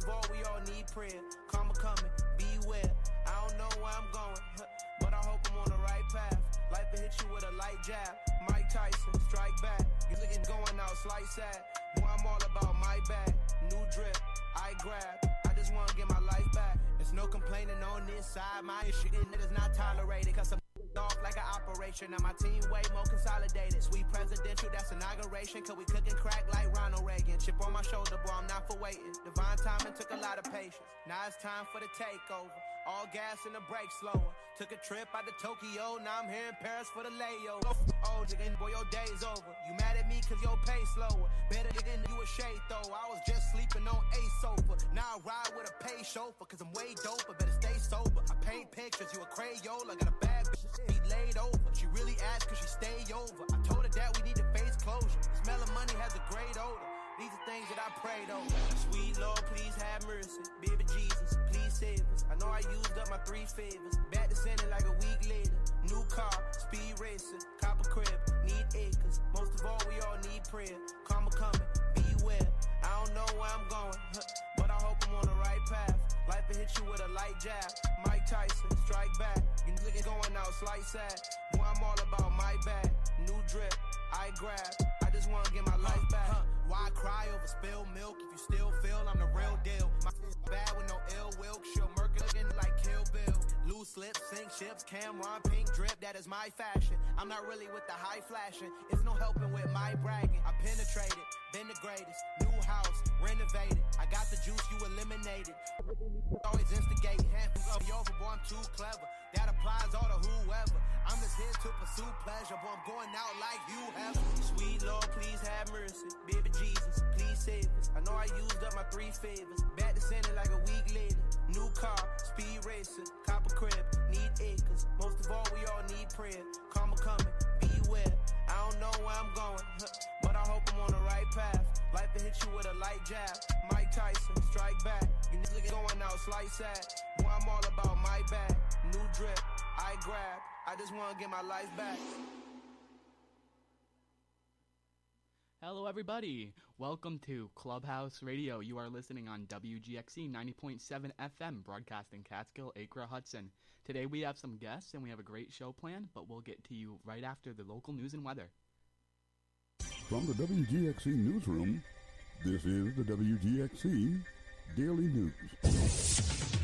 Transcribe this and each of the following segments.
of all, we all need prayer. Karma coming, beware. I don't know where I'm going, but I hope I'm on the right path. Life will hit you with a light jab. Mike Tyson, strike back. You looking going out, slight sad. Boy, I'm all about my bag. New drip, I grab. I just want to get my life back. There's no complaining on this side. My issue is not tolerated. Cause I'm off like an operation. Now my team way more consolidated. Sweet presidential, that's inauguration. Cause we cooking crack like Ronald Reagan. Chip on my shoulder, boy, I'm not for waiting. Divine timing took a lot of patience. Now it's time for the takeover. All gas and the brake slower. Took a trip out to Tokyo, now I'm here in Paris for the layover. Oh, nigga, boy, your day's over. You mad at me cause your pay slower. Better than you a shade though. I was just sleeping on a sofa. Now I ride with a pay chauffeur cause I'm way doper. Better stay sober. I paint pictures, you a Crayola. Got a bad bitch, be laid over. She really asked cause she stay over. I told her that we need to face closure. Smell of money has a great odor. These are things that I prayed over. Sweet Lord, please have mercy. Baby Jesus, please save us. I know I used up my 3 favors. Back to sending like a week later. New car, speed racer, copper crib, need acres. Most of all, we all need prayer. Karma coming, beware. I don't know where I'm going, but I hope I'm on the right path. Life will hit you with a light jab. Mike Tyson, strike back. You niggas going out, slight sad. Boy, I'm all about my bag. New drip, I grab. I just want to get my life back. Why cry over spilled milk if you still feel I'm the real deal? My bad with no ill will, she'll murk looking like Kill Bill. Loose lips, sink ships, Cameron, pink drip, that is my fashion. I'm not really with the high flashing, it's no helping with my bragging. I penetrated, been the greatest, new house, renovated. I got the juice, you eliminated. Always instigating, hands up, over, boy, I'm too clever. That applies all to whoever. I'm just here to pursue pleasure, boy, I'm going out like you have. Sweet Lord, please have mercy. Baby Jesus, please save us. I know I used up my 3 favors. Back to sending like a week later. New car, speed racer, copper crib, need acres. Most of all, we all need prayer. Karma coming, beware. I don't know where I'm going, but I hope I'm on the right path. Life will hit you with a light jab. Mike Tyson, strike back. You niggas going out, slight sad. Boy, I'm all about my bag. New drip, I grab. I just want to get my life back. Hello everybody, welcome to Clubhouse Radio. You are listening on WGXC 90.7 FM, broadcasting Catskill, Acre, Hudson. Today we have some guests and we have a great show planned, but we'll get to you right after the local news and weather. From the WGXC newsroom, this is the WGXC Daily News.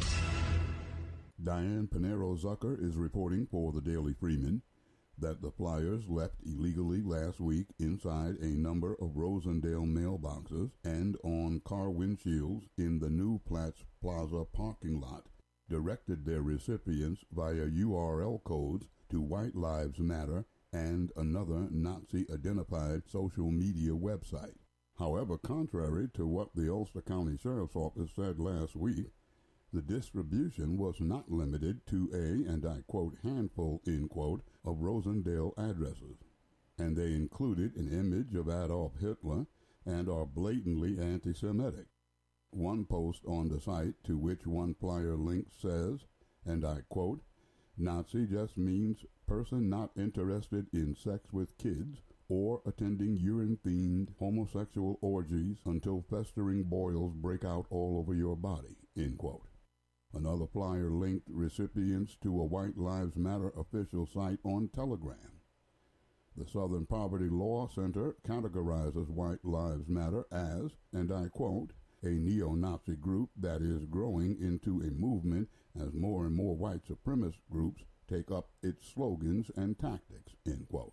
Diane Pinero-Zucker is reporting for the Daily Freeman that the flyers left illegally last week inside a number of Rosendale mailboxes and on car windshields in the new Platts Plaza parking lot directed their recipients via URL codes to White Lives Matter and another Nazi-identified social media website. However, contrary to what the Ulster County Sheriff's Office said last week, the distribution was not limited to a, and I quote, handful, end quote, of Rosendale addresses, and they included an image of Adolf Hitler and are blatantly anti-Semitic. One post on the site to which one flyer link says, and I quote, Nazi just means person not interested in sex with kids or attending urine-themed homosexual orgies until festering boils break out all over your body, end quote. Another flyer linked recipients to a White Lives Matter official site on Telegram. The Southern Poverty Law Center categorizes White Lives Matter as, and I quote, a neo-Nazi group that is growing into a movement as more and more white supremacist groups take up its slogans and tactics, end quote.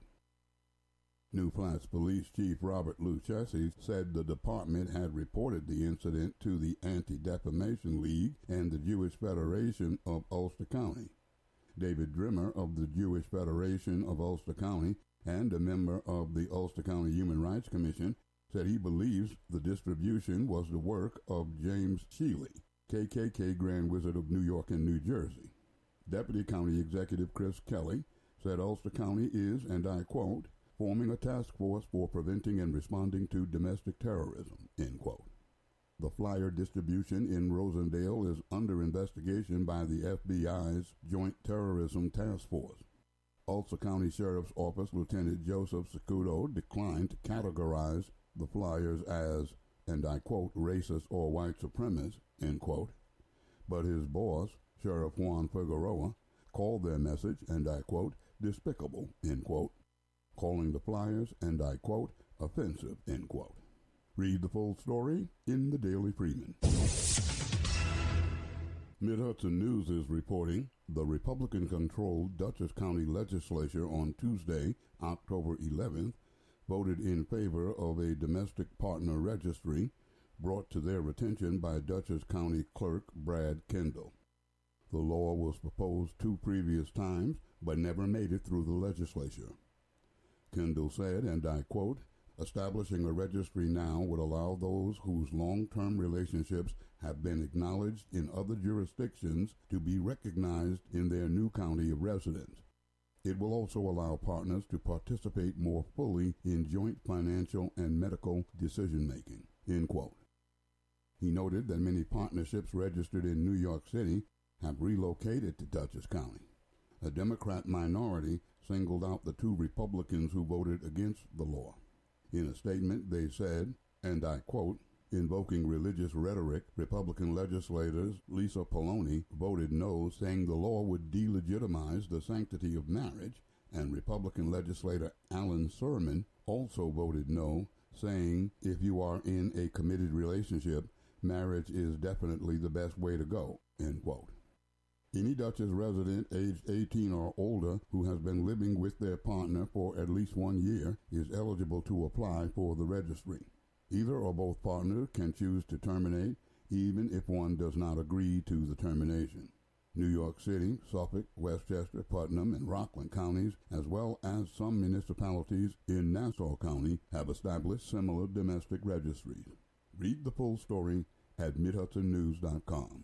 New Flats Police Chief Robert Lucchesi said the department had reported the incident to the Anti-Defamation League and the Jewish Federation of Ulster County. David Drimmer of the Jewish Federation of Ulster County and a member of the Ulster County Human Rights Commission said he believes the distribution was the work of James Shealy, KKK Grand Wizard of New York and New Jersey. Deputy County Executive Chris Kelly said Ulster County is, and I quote, forming a task force for preventing and responding to domestic terrorism, end quote. The flyer distribution in Rosendale is under investigation by the FBI's Joint Terrorism Task Force. Ulster County Sheriff's Office Lieutenant Joseph Secudo declined to categorize the flyers as and I quote, racist or white supremacist, end quote. But his boss, Sheriff Juan Figueroa, called their message, and I quote, despicable, end quote, calling the flyers, and I quote, offensive, end quote. Read the full story in the Daily Freeman. Mid-Hudson News is reporting the Republican-controlled Dutchess County Legislature on Tuesday, October 11th, voted in favor of a domestic partner registry brought to their attention by Dutchess County Clerk Brad Kendall. The law was proposed 2 previous times, but never made it through the legislature. Kendall said, and I quote, establishing a registry now would allow those whose long-term relationships have been acknowledged in other jurisdictions to be recognized in their new county of residence. It will also allow partners to participate more fully in joint financial and medical decision-making, end quote. He noted that many partnerships registered in New York City have relocated to Dutchess County. A Democrat minority singled out the 2 Republicans who voted against the law. In a statement, they said, and I quote, invoking religious rhetoric, Republican legislators Lisa Poloni voted no, saying the law would delegitimize the sanctity of marriage, and Republican legislator Alan Sermon also voted no, saying if you are in a committed relationship, marriage is definitely the best way to go, end quote. Any Dutchess resident aged 18 or older who has been living with their partner for at least 1 year is eligible to apply for the registry. Either or both partners can choose to terminate, even if one does not agree to the termination. New York City, Suffolk, Westchester, Putnam, and Rockland counties, as well as some municipalities in Nassau County, have established similar domestic registries. Read the full story at MidHudsonNews.com.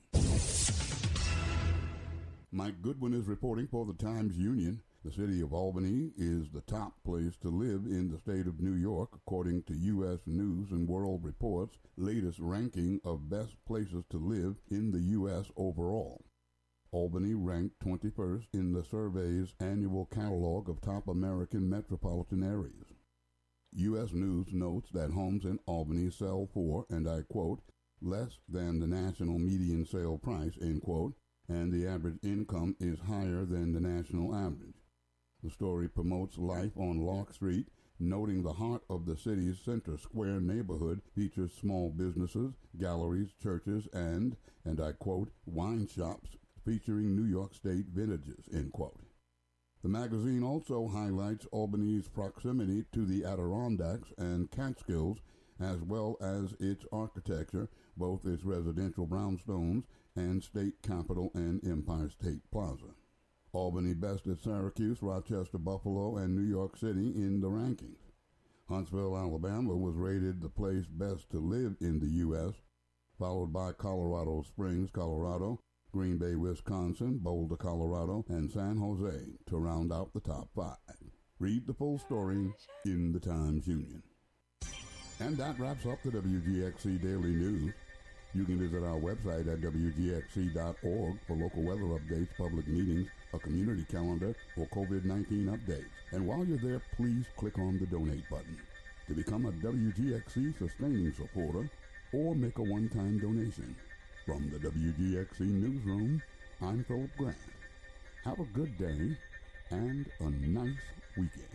Mike Goodwin is reporting for the Times-Union. The city of Albany is the top place to live in the state of New York, according to U.S. News and World Report's latest ranking of best places to live in the U.S. overall. Albany ranked 21st in the survey's annual catalog of top American metropolitan areas. U.S. News notes that homes in Albany sell for, and I quote, less than the national median sale price, end quote, and the average income is higher than the national average. The story promotes life on Lark Street, noting the heart of the city's Center Square neighborhood features small businesses, galleries, churches, and I quote, wine shops featuring New York State vintages, end quote. The magazine also highlights Albany's proximity to the Adirondacks and Catskills, as well as its architecture, both its residential brownstones and State Capitol and Empire State Plaza. Albany bested Syracuse, Rochester, Buffalo, and New York City in the rankings. Huntsville, Alabama was rated the place best to live in the U.S., followed by Colorado Springs, Colorado, Green Bay, Wisconsin, Boulder, Colorado, and San Jose to round out the top 5. Read the full story in the Times-Union. And that wraps up the WGXC Daily News. You can visit our website at WGXC.org for local weather updates, public meetings, a community calendar, or COVID-19 updates. And while you're there, please click on the donate button to become a WGXC sustaining supporter or make a one-time donation. From the WGXC Newsroom, I'm Philip Grant. Have a good day and a nice weekend.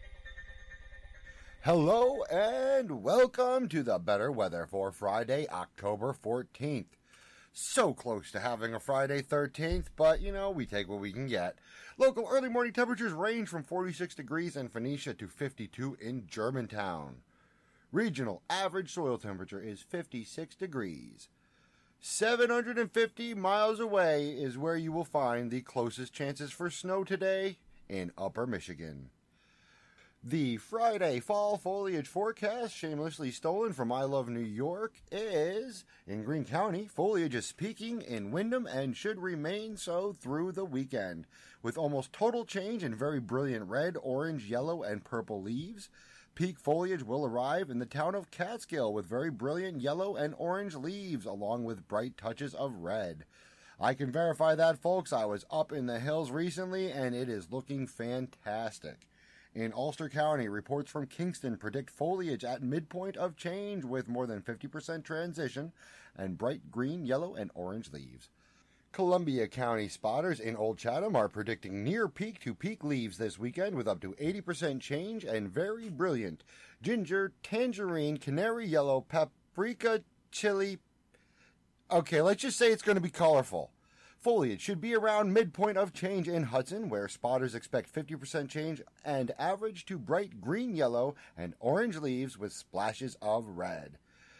Hello and welcome to the better weather for Friday, October 14th. So close to having a Friday 13th, but we take what we can get. Local early morning temperatures range from 46 degrees in Phoenicia to 52 in Germantown. Regional average soil temperature is 56 degrees. 750 miles away is where you will find the closest chances for snow today in Upper Michigan. The Friday fall foliage forecast, shamelessly stolen from I Love New York, is in Greene County. Foliage is peaking in Windham and should remain so through the weekend, with almost total change in very brilliant red, orange, yellow, and purple leaves. Peak foliage will arrive in the town of Catskill with very brilliant yellow and orange leaves, along with bright touches of red. I can verify that, folks. I was up in the hills recently, and it is looking fantastic. In Ulster County, reports from Kingston predict foliage at midpoint of change with more than 50% transition and bright green, yellow, and orange leaves. Columbia County spotters in Old Chatham are predicting near peak to peak leaves this weekend with up to 80% change and very brilliant ginger, tangerine, canary yellow, paprika, chili. Okay, let's just say it's going to be colorful. Foliage should be around midpoint of change in Hudson, where spotters expect 50% change and average to bright green, yellow, and orange leaves with splashes of red.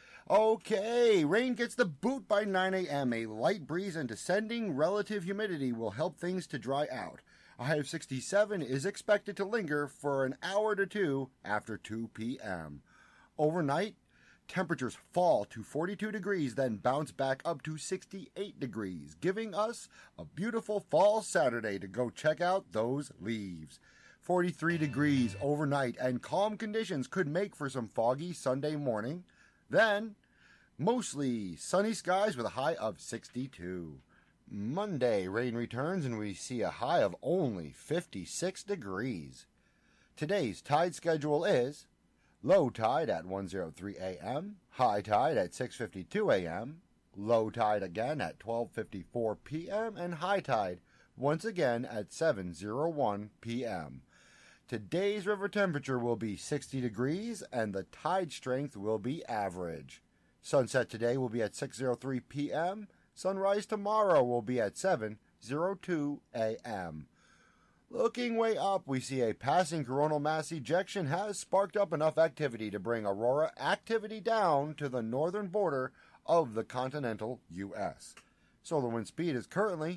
Okay, rain gets the boot by 9 a.m. A light breeze and descending relative humidity will help things to dry out. A high of 67 is expected to linger for an hour to two after 2 p.m. Overnight, temperatures fall to 42 degrees, then bounce back up to 68 degrees, giving us a beautiful fall Saturday to go check out those leaves. 43 degrees overnight and calm conditions could make for some foggy Sunday morning. Then, mostly sunny skies with a high of 62. Monday, rain returns and we see a high of only 56 degrees. Today's tide schedule is low tide at 1:03 a.m., high tide at 6:52 a.m., low tide again at 12:54 p.m., and high tide once again at 7:01 p.m. Today's river temperature will be 60 degrees and the tide strength will be average. Sunset today will be at 6:03 p.m. Sunrise tomorrow will be at 7:02 a.m. Looking way up, we see a passing coronal mass ejection has sparked up enough activity to bring aurora activity down to the northern border of the continental U.S. Solar wind speed is currently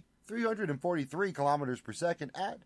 343 kilometers per second at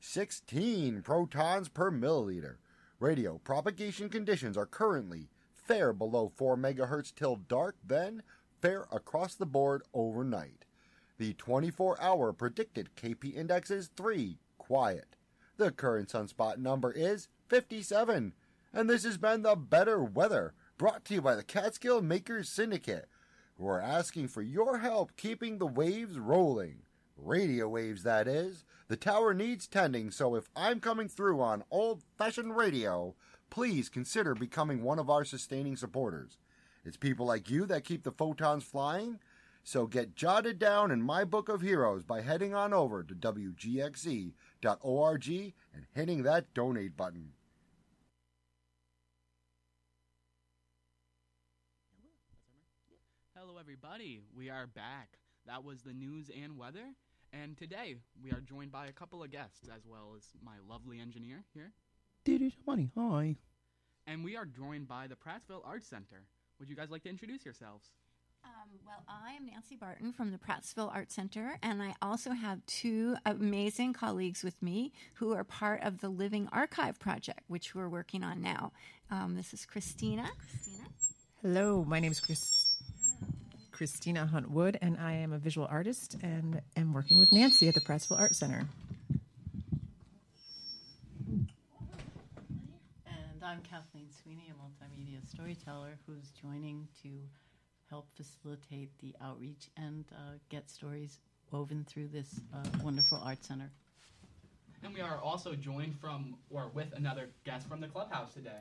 16 protons per milliliter. Radio propagation conditions are currently fair below 4 megahertz till dark, then fair across the board overnight. The 24-hour predicted KP index is 3, quiet. The current sunspot number is 57. And this has been the Better Weather, brought to you by the Catskill Makers Syndicate, who are asking for your help keeping the waves rolling. Radio waves, that is. The tower needs tending, so if I'm coming through on old-fashioned radio, please consider becoming one of our sustaining supporters. It's people like you that keep the photons flying, so get jotted down in my book of heroes by heading on over to WGXC.org and hitting that donate button. Hello, everybody. We are back. That was the news and weather. And today, we are joined by a couple of guests, as well as my lovely engineer here. Money, hi. And we are joined by the Prattsville Arts Center. Would you guys like to introduce yourselves? Well, I am Nancy Barton from the Prattsville Art Center, and I also have two amazing colleagues with me who are part of the Living Archive Project, which we're working on now. This is Christina. Hello, my name is Christina Hunt-Wood, and I am a visual artist and am working with Nancy at the Prattsville Art Center. And I'm Kathleen Sweeney, a multimedia storyteller who's joining to help facilitate the outreach and get stories woven through this wonderful art center. And we are also joined with another guest from the clubhouse today.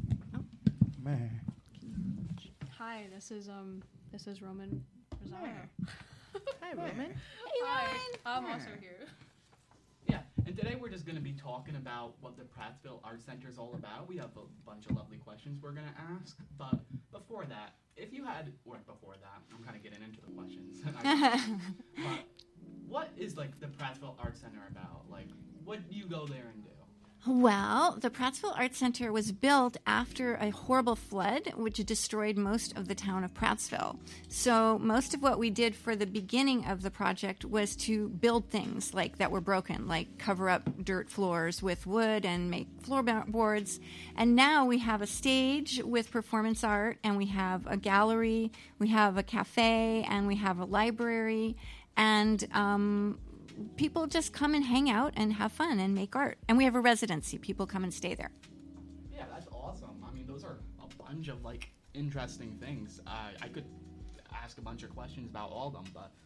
Hi, this is Roman Rosario. Hi, Roman. Hi, I'm also here. Yeah, and today we're just going to be talking about what the Prattsville Art Center is all about. We have a bunch of lovely questions we're going to ask, but before that, I'm kind of getting into the questions. But what is, the Prattsville Art Center about? What do you go there and do? Well, the Prattsville Art Center was built after a horrible flood, which destroyed most of the town of Prattsville. So most of what we did for the beginning of the project was to build things that were broken, like cover up dirt floors with wood and make floorboards. And now we have a stage with performance art, and we have a gallery, we have a cafe, and we have a library, and people just come and hang out and have fun and make art. And we have a residency. People come and stay there. Yeah, that's awesome. I mean, those are a bunch of, interesting things. I could ask a bunch of questions about all of them, but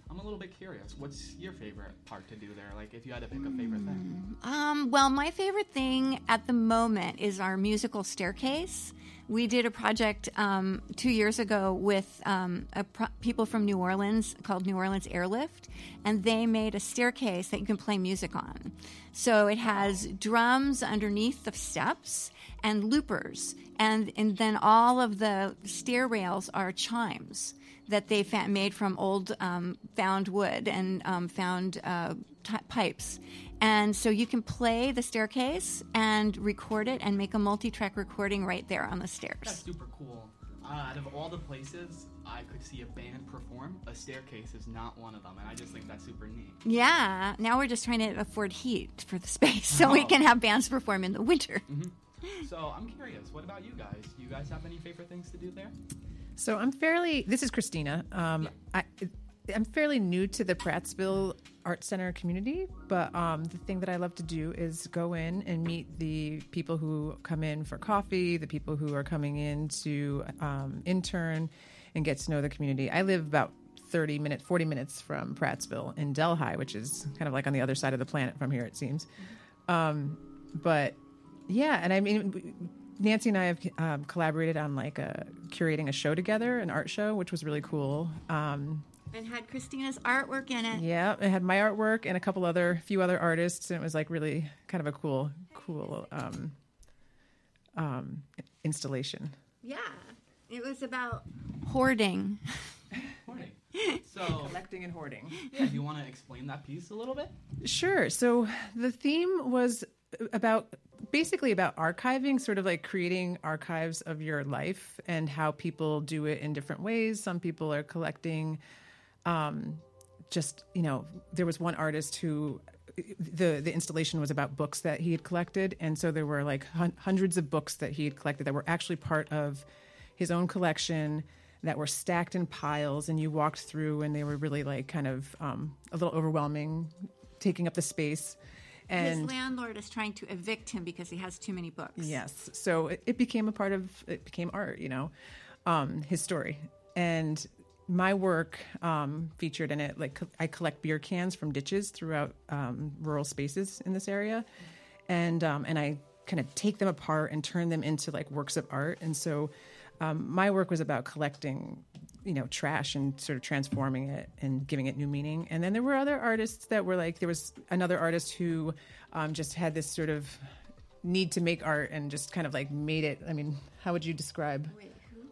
I'm a little bit curious. What's your favorite part to do there? Like, if you had to pick a favorite thing. Well, my favorite thing at the moment is our musical staircase. We did a project 2 years ago with people from New Orleans called New Orleans Airlift, and they made a staircase that you can play music on. So it has drums underneath the steps and loopers, and then all of the stair rails are chimes that they made from old found wood and found pipes. And so you can play the staircase and record it and make a multi-track recording right there on the stairs. That's super cool. Out of all the places I could see a band perform, a staircase is not one of them, and I just think that's super neat. Yeah, now we're just trying to afford heat for the space so we can have bands perform in the winter. Mm-hmm. So I'm curious, what about you guys? Do you guys have any favorite things to do there? So this is Christina. I'm fairly new to the Prattsville Art Center community, but the thing that I love to do is go in and meet the people who come in for coffee, the people who are coming in to intern and get to know the community. I live about 40 minutes from Prattsville in Delhi, which is kind of like on the other side of the planet from here, it seems. But yeah, and I mean, Nancy and I have collaborated on curating a show together, an art show, which was really cool. And had Christina's artwork in it. Yeah, it had my artwork and a few other artists, and it was like really kind of a cool installation. Yeah, it was about hoarding. Hoarding. So collecting and hoarding. Yeah, do you want to explain that piece a little bit? Sure. So the theme was basically about archiving, sort of like creating archives of your life and how people do it in different ways. Some people are collecting. There was one artist who the installation was about books that he had collected. And so there were like hundreds of books that he had collected that were actually part of his own collection that were stacked in piles. And you walked through and they were really like kind of a little overwhelming, taking up the space. And his landlord is trying to evict him because he has too many books. Yes. So it became became art, his story. And my work featured in it, like I collect beer cans from ditches throughout rural spaces in this area. And I kind of take them apart and turn them into like works of art. And so my work was about collecting trash and sort of transforming it and giving it new meaning. And then there were other artists that were like, there was another artist who just had this sort of need to make art and just kind of like made it. I mean, how would you describe? Wait,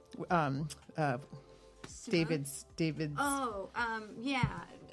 who? David's. Oh, yeah.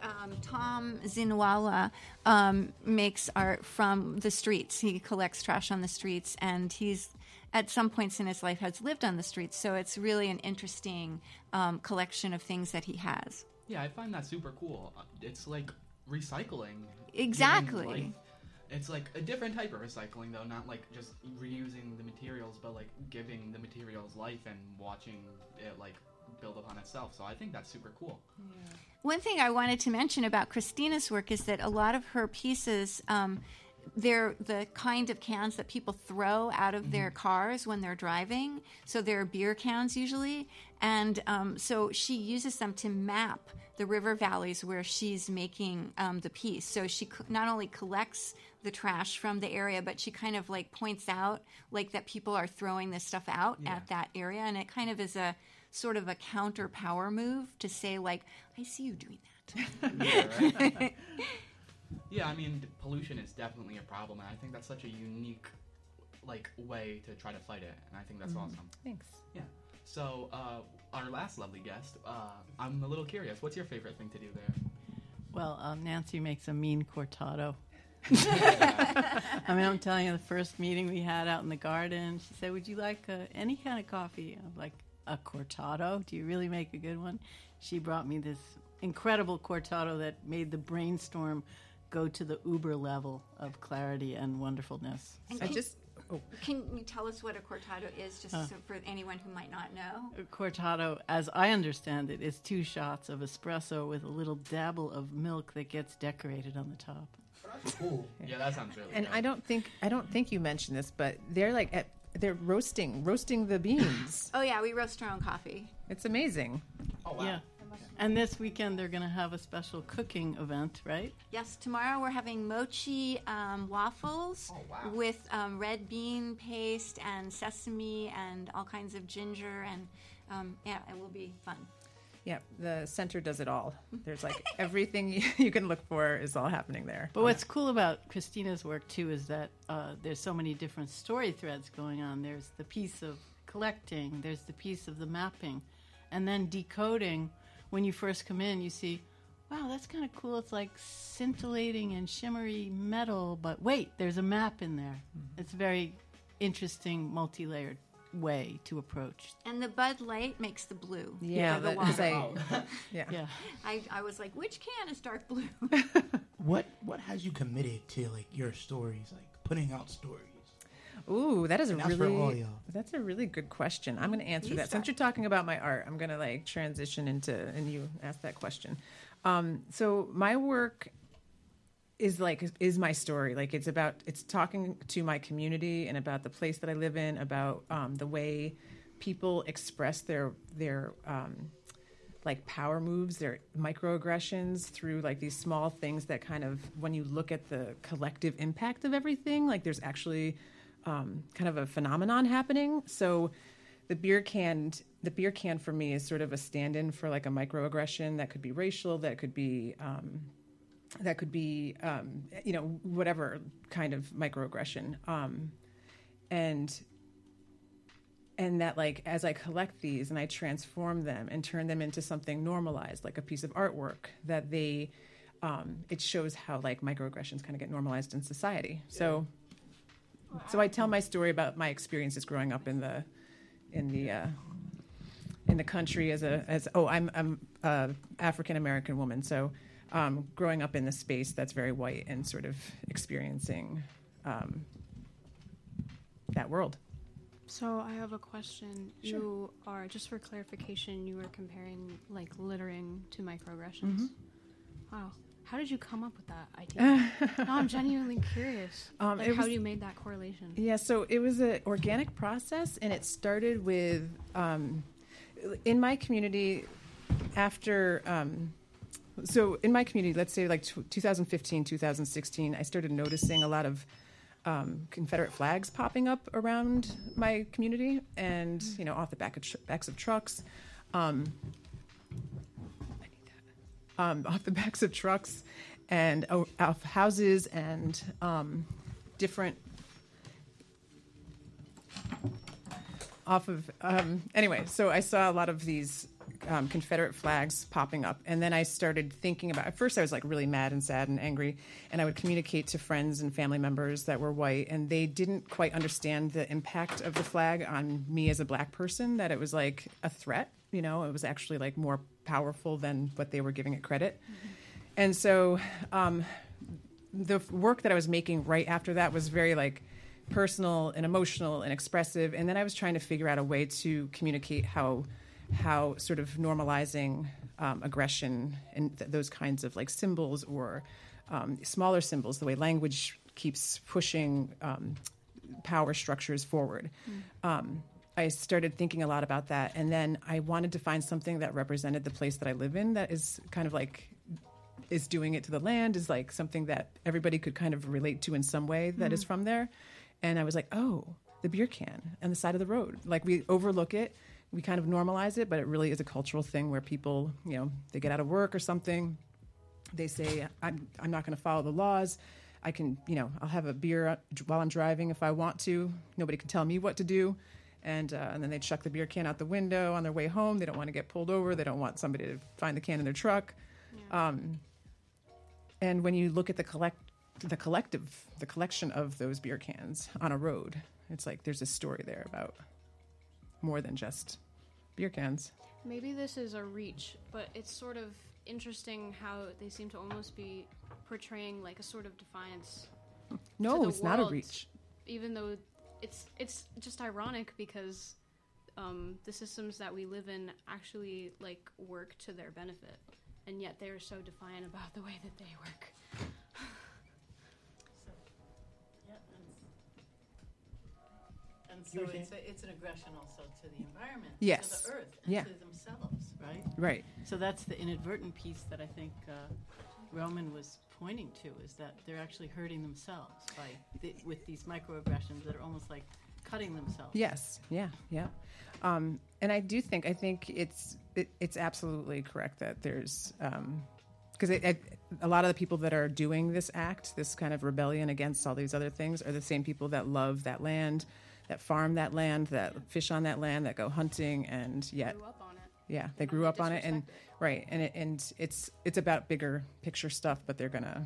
Tom Zinwala makes art from the streets. He collects trash on the streets, and he's at some points in his life has lived on the streets. So it's really an interesting collection of things that he has. Yeah, I find that super cool. It's like recycling. Exactly. It's like a different type of recycling, though, not like just reusing the materials, but like giving the materials life and watching it like build upon itself. So I think that's super cool. Yeah. One thing I wanted to mention about Christina's work is that a lot of her pieces, they're the kind of cans that people throw out of their cars when they're driving. So they're beer cans usually. And so she uses them to map the river valleys where she's making the piece. So she not only collects the trash from the area, but she kind of like points out like that people are throwing this stuff out at that area. And it kind of is a sort of a counter power move to say like, I see you doing that. Right. Yeah, I mean, pollution is definitely a problem, and I think that's such a unique, like, way to try to fight it, and I think that's awesome. Thanks. Yeah. So, our last lovely guest, I'm a little curious. What's your favorite thing to do there? Well, Nancy makes a mean cortado. I mean, I'm telling you, the first meeting we had out in the garden, she said, would you like any kind of coffee? I'm like, a cortado? Do you really make a good one? She brought me this incredible cortado that made the brainstorm go to the uber level of clarity and wonderfulness. Can you tell us what a cortado is, just so for anyone who might not know? A cortado, as I understand it, is 2 shots of espresso with a little dabble of milk that gets decorated on the top. Cool. Yeah, that sounds really And good. I don't think you mentioned this, but they're roasting the beans. Oh yeah, we roast our own coffee. It's amazing. Oh wow. Yeah. And this weekend they're going to have a special cooking event, right? Yes, tomorrow we're having mochi waffles with red bean paste and sesame and all kinds of ginger, and it will be fun. Yeah, the center does it all. There's like everything you can look for is all happening there. But what's cool about Christina's work, too, is that there's so many different story threads going on. There's the piece of collecting, there's the piece of the mapping, and then decoding. When you first come in, you see, wow, that's kind of cool. It's like scintillating and shimmery metal, but wait, there's a map in there. Mm-hmm. It's a very interesting, multi-layered way to approach. And the Bud Light makes the blue. Yeah, the water. Yeah. I was like, which can is dark blue? What has you committed to like your stories, like putting out stories? Ooh, that's a really good question. I'm going to answer that. Since you're talking about my art, I'm going to like transition into, and you asked that question. So my work is my story. Like it's talking to my community and about the place that I live in, about the way people express their like power moves, their microaggressions through like these small things that kind of, when you look at the collective impact of everything, like there's actually kind of a phenomenon happening. So the beer can for me is sort of a stand-in for like a microaggression that could be racial, that could be whatever kind of microaggression. And that like, as I collect these and I transform them and turn them into something normalized, like a piece of artwork, that it shows how like microaggressions kind of get normalized in society. So I tell my story about my experiences growing up in the country I'm a African American woman. So growing up in the space that's very white and sort of experiencing that world. So I have a question. Sure. You are, just for clarification, you were comparing like littering to microaggressions. Mm-hmm. Wow. How did you come up with that idea? No, I'm genuinely curious. How you made that correlation? Yeah, so it was an organic process, and it started with, in my community, in my community, let's say like 2015, 2016, I started noticing a lot of Confederate flags popping up around my community, and off the backs of trucks. Off the backs of trucks and off houses and different off of anyway, so I saw a lot of these Confederate flags popping up, and then I started thinking about, at first I was like really mad and sad and angry, and I would communicate to friends and family members that were white, and they didn't quite understand the impact of the flag on me as a black person, that it was like a threat. It was actually like more powerful than what they were giving it credit. Mm-hmm. And so the work that I was making right after that was very like personal and emotional and expressive. And then I was trying to figure out a way to communicate how sort of normalizing aggression and those kinds of like symbols or smaller symbols, the way language keeps pushing power structures forward. Mm. I started thinking a lot about that, and then I wanted to find something that represented the place that I live in, that is kind of like is doing it to the land, is like something that everybody could kind of relate to in some way that is from there. And I was like, oh, the beer can on the side of the road. Like, we overlook it, we kind of normalize it, but it really is a cultural thing where people, they get out of work or something, they say, I'm not going to follow the laws. I can, I'll have a beer while I'm driving if I want to. Nobody can tell me what to do. And then they chuck the beer can out the window on their way home. They don't want to get pulled over. They don't want somebody to find the can in their truck. Yeah. And when you look at the collection of those beer cans on a road, it's like there's a story there about more than just beer cans. Maybe this is a reach, but it's sort of interesting how they seem to almost be portraying like a sort of defiance. No, it's not a reach. Even though it's just ironic because the systems that we live in actually like work to their benefit, and yet they are so defiant about the way that they work. And And You so were saying? it's an aggression also to the environment, Yes. to the earth, and Yeah. to themselves, right? Right. So that's the inadvertent piece that I think Roman was pointing to, is that they're actually hurting themselves with these microaggressions that are almost like cutting themselves. Yes. Yeah. Yeah. And I think it's absolutely correct that there's because a lot of the people that are doing this act, this kind of rebellion against all these other things, are the same people that love that land, that farm that land, that fish on that land, that go hunting, and yet Grew up on it. yeah, they grew up on it, and right, and it's about bigger picture stuff, but they're gonna,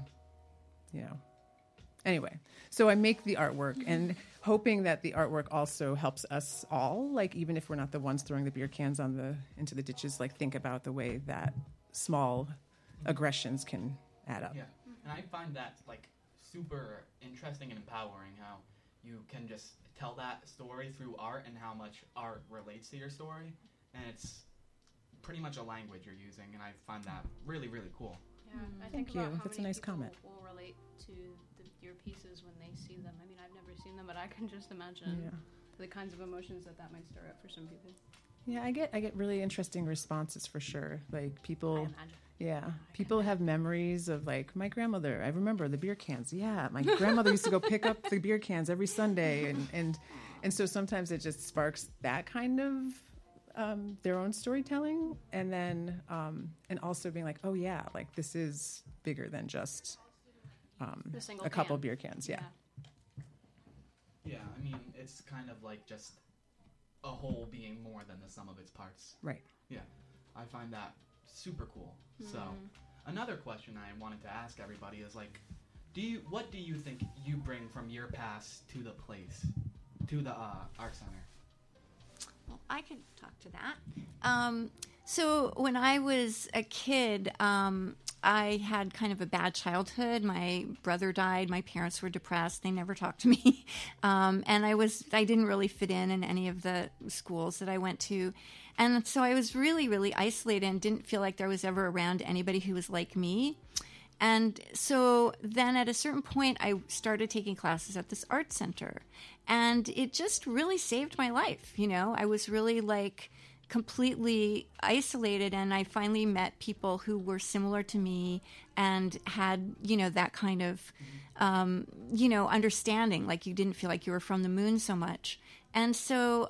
Anyway, so I make the artwork and hoping that the artwork also helps us all, like even if we're not the ones throwing the beer cans into the ditches, like think about the way that small aggressions can add up. Yeah, and I find that like super interesting and empowering how you can just tell that story through art and how much art relates to your story, and it's pretty much a language you're using, and I find that really, really cool. Yeah, I Thank think about you. how That's a many nice people comment. will relate to your pieces when they see them. I mean, I've never seen them, but I can just imagine the kinds of emotions that might stir up for some people. Yeah, I get really interesting responses for sure. Like people. I imagine. Yeah, people have memories of like my grandmother. I remember the beer cans. Yeah, my grandmother used to go pick up the beer cans every Sunday, and so sometimes it just sparks that kind of their own storytelling, and then and also being like, oh yeah, like this is bigger than just The single a couple can. beer cans. Yeah. Yeah, I mean, it's kind of like just a whole being more than the sum of its parts. Right. Yeah, I find that super cool. So, another question I wanted to ask everybody is like, what do you think you bring from your past to the place, to the art center? Well, I could talk to that. So when I was a kid, I had kind of a bad childhood. My brother died. My parents were depressed. They never talked to me. And I didn't really fit in any of the schools that I went to. And so I was really, really isolated and didn't feel like there was ever around anybody who was like me. And so then at a certain point, I started taking classes at this art center. And it just really saved my life. I was really like completely isolated, and I finally met people who were similar to me and had, that kind of, understanding. Like you didn't feel like you were from the moon so much. And so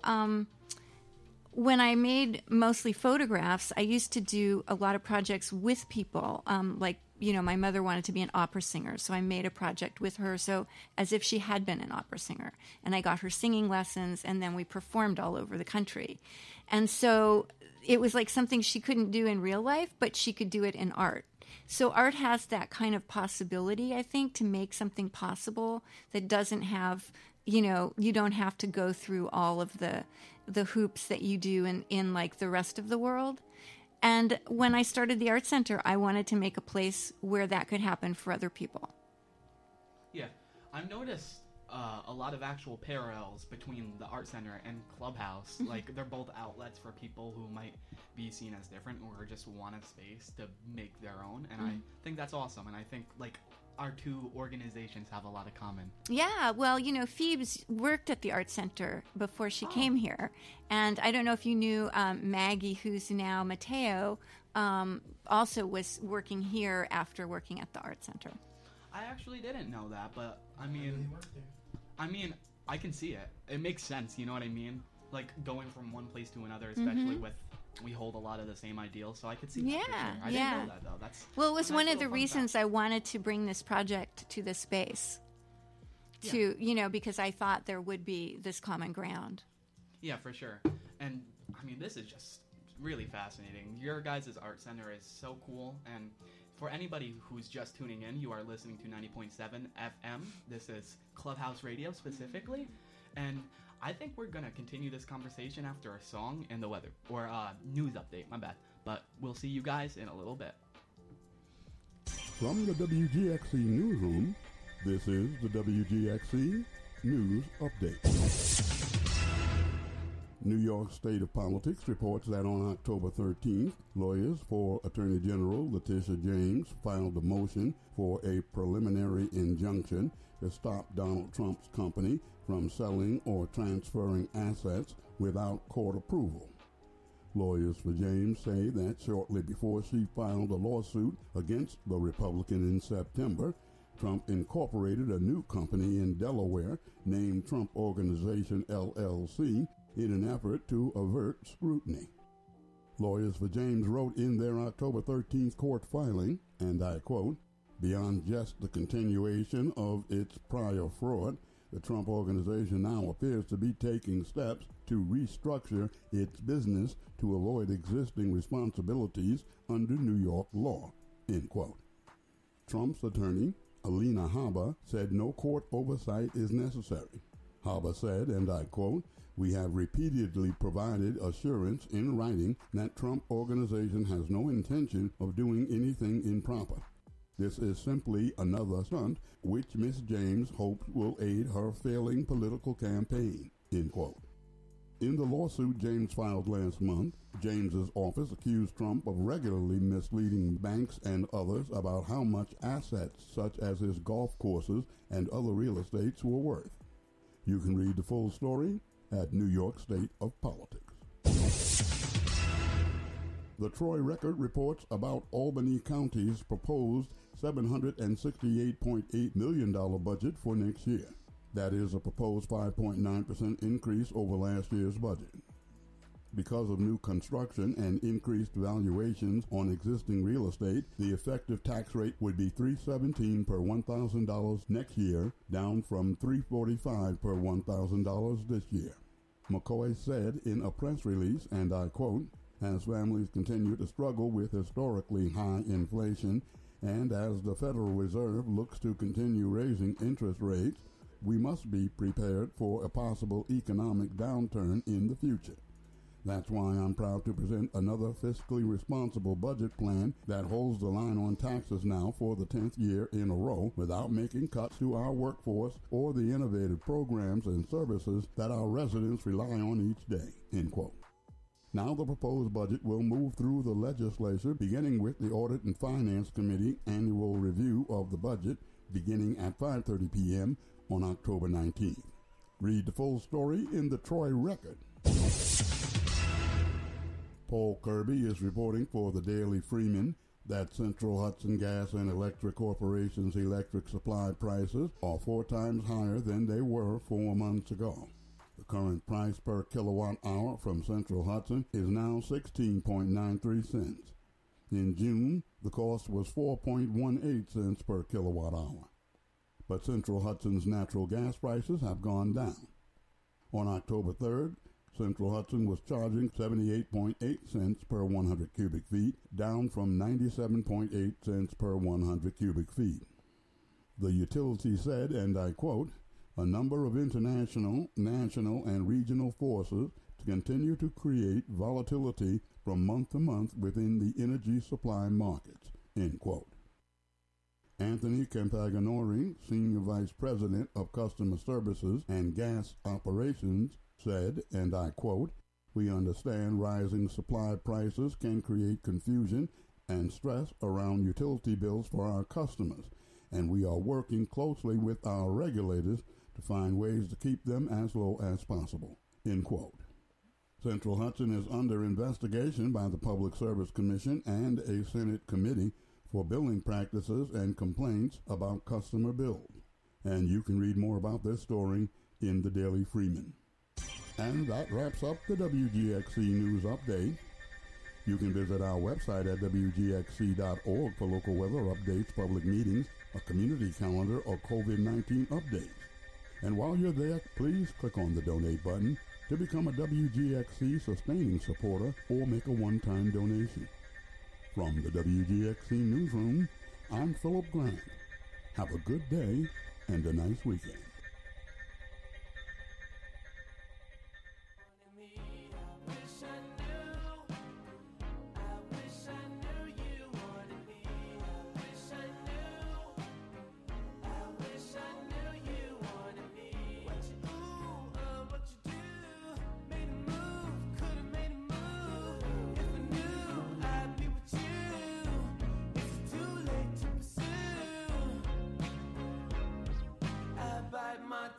when I made mostly photographs, I used to do a lot of projects with people. My mother wanted to be an opera singer, so I made a project with her, so as if she had been an opera singer. And I got her singing lessons, and then we performed all over the country. And so it was like something she couldn't do in real life, but she could do it in art. So art has that kind of possibility, I think, to make something possible that doesn't have, you don't have to go through all of the hoops that you do in like the rest of the world. And when I started the art center, I wanted to make a place where that could happen for other people. Yeah, I've noticed a lot of actual parallels between the art center and Clubhouse. Like they're both outlets for people who might be seen as different or just want a space to make their own. And I think that's awesome. And I think like our two organizations have a lot in common. Yeah, well, Phoebes worked at the art center before she came here. And I don't know if you knew Maggie, who's now Mateo, also was working here after working at the art center. I actually didn't know that, but I mean, I can see it. It makes sense, you know what I mean? Like going from one place to another, especially with we hold a lot of the same ideals, so I could see that for sure. I didn't know that though. Well, it was one of the reasons I wanted to bring this project to this space. Because I thought there would be this common ground. Yeah, for sure. And I mean, this is just really fascinating. Your guys' art center is so cool, and for anybody who's just tuning in, you are listening to 90.7 FM. This is Clubhouse Radio specifically, and I think we're going to continue this conversation after a song and the weather, or news update, my bad. But we'll see you guys in a little bit. From the WGXC newsroom, this is the WGXC News Update. New York State of Politics reports that on October 13th, lawyers for Attorney General Letitia James filed a motion for a preliminary injunction to stop Donald Trump's company from selling or transferring assets without court approval. Lawyers for James say that shortly before she filed a lawsuit against the Republican in September, Trump incorporated a new company in Delaware named Trump Organization LLC in an effort to avert scrutiny. Lawyers for James wrote in their October 13th court filing, and I quote, "Beyond just the continuation of its prior fraud, the Trump Organization now appears to be taking steps to restructure its business to avoid existing responsibilities under New York law," end quote. Trump's attorney, Alina Habba, said no court oversight is necessary. Habba said, and I quote, "We have repeatedly provided assurance in writing that Trump Organization has no intention of doing anything improper. This is simply another stunt which Ms. James hopes will aid her failing political campaign," end quote. In the lawsuit James filed last month, James's office accused Trump of regularly misleading banks and others about how much assets such as his golf courses and other real estates were worth. You can read the full story at New York State of Politics. The Troy Record reports about Albany County's proposed $768.8 million budget for next year. That is a proposed 5.9% increase over last year's budget. Because of new construction and increased valuations on existing real estate, the effective tax rate would be $317 per $1,000 next year, down from $345 per $1,000 this year. McCoy said in a press release, and I quote, "As families continue to struggle with historically high inflation, and as the Federal Reserve looks to continue raising interest rates, we must be prepared for a possible economic downturn in the future. That's why I'm proud to present another fiscally responsible budget plan that holds the line on taxes now for the 10th year in a row without making cuts to our workforce or the innovative programs and services that our residents rely on each day," end quote. Now the proposed budget will move through the legislature, beginning with the Audit and Finance Committee annual review of the budget beginning at 5:30 p.m. on October 19th. Read the full story in the Troy Record. Paul Kirby is reporting for the Daily Freeman that Central Hudson Gas and Electric Corporation's electric supply prices are 4 times higher than they were 4 months ago. The current price per kilowatt hour from Central Hudson is now 16.93 cents. In June, the cost was 4.18 cents per kilowatt hour. But Central Hudson's natural gas prices have gone down. On October 3rd, Central Hudson was charging 78.8 cents per 100 cubic feet, down from 97.8 cents per 100 cubic feet. The utility said, and I quote, "A number of international, national, and regional forces to continue to create volatility from month to month within the energy supply markets," end quote. Anthony Campagnori, Senior Vice President of Customer Services and Gas Operations, said, and I quote, "We understand rising supply prices can create confusion and stress around utility bills for our customers, and we are working closely with our regulators to find ways to keep them as low as possible," end quote. Central Hudson is under investigation by the Public Service Commission and a Senate committee for billing practices and complaints about customer bills. And you can read more about this story in the Daily Freeman. And that wraps up the WGXC News Update. You can visit our website at WGXC.org for local weather updates, public meetings, a community calendar, or COVID-19 updates. And while you're there, please click on the donate button to become a WGXC sustaining supporter or make a one-time donation. From the WGXC Newsroom, I'm Philip Grant. Have a good day and a nice weekend.